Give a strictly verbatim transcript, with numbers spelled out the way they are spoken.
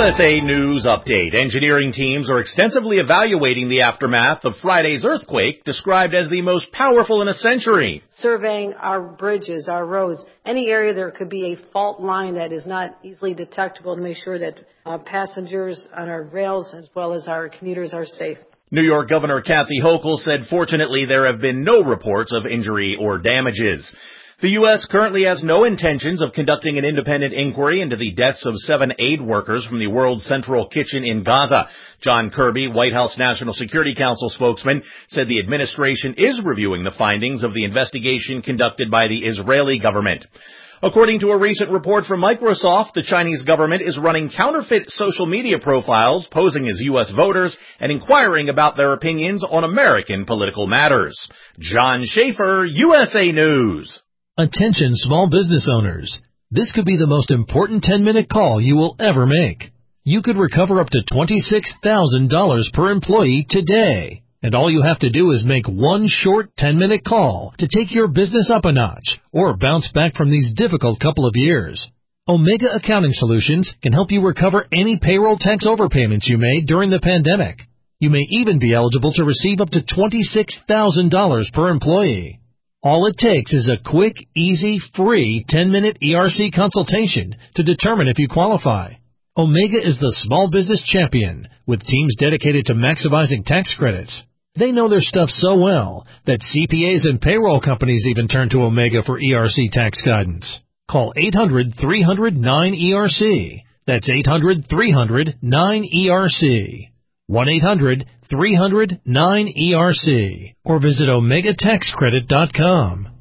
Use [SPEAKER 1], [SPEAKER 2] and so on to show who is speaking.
[SPEAKER 1] S A News Update. Engineering teams are extensively evaluating the aftermath of Friday's earthquake, described as the most powerful in a century.
[SPEAKER 2] Surveying our bridges, our roads, any area there could be a fault line that is not easily detectable to make sure that uh, passengers on our rails as well as our commuters are safe.
[SPEAKER 1] New York Governor Kathy Hochul said fortunately there have been no reports of injury or damages. The U S currently has no intentions of conducting an independent inquiry into the deaths of seven aid workers from the World Central Kitchen in Gaza. John Kirby, White House National Security Council spokesman, said the administration is reviewing the findings of the investigation conducted by the Israeli government. According to a recent report from Microsoft, the Chinese government is running counterfeit social media profiles posing as U S voters and inquiring about their opinions on American political matters. John Schaefer, U S A News.
[SPEAKER 3] Attention small business owners. This could be the most important ten-minute call you will ever make. You could recover up to twenty-six thousand dollars per employee today. And all you have to do is make one short ten-minute call to take your business up a notch or bounce back from these difficult couple of years. Omega Accounting Solutions can help you recover any payroll tax overpayments you made during the pandemic. You may even be eligible to receive up to twenty-six thousand dollars per employee. All it takes is a quick, easy, free ten-minute E R C consultation to determine if you qualify. Omega is the small business champion with teams dedicated to maximizing tax credits. They know their stuff so well that C P As and payroll companies even turn to Omega for E R C tax guidance. Call eight hundred, three hundred, nine E R C. That's eight hundred, three hundred, nine E R C. one eight hundred, three hundred, nine E R C. Or visit omega tax credit dot com.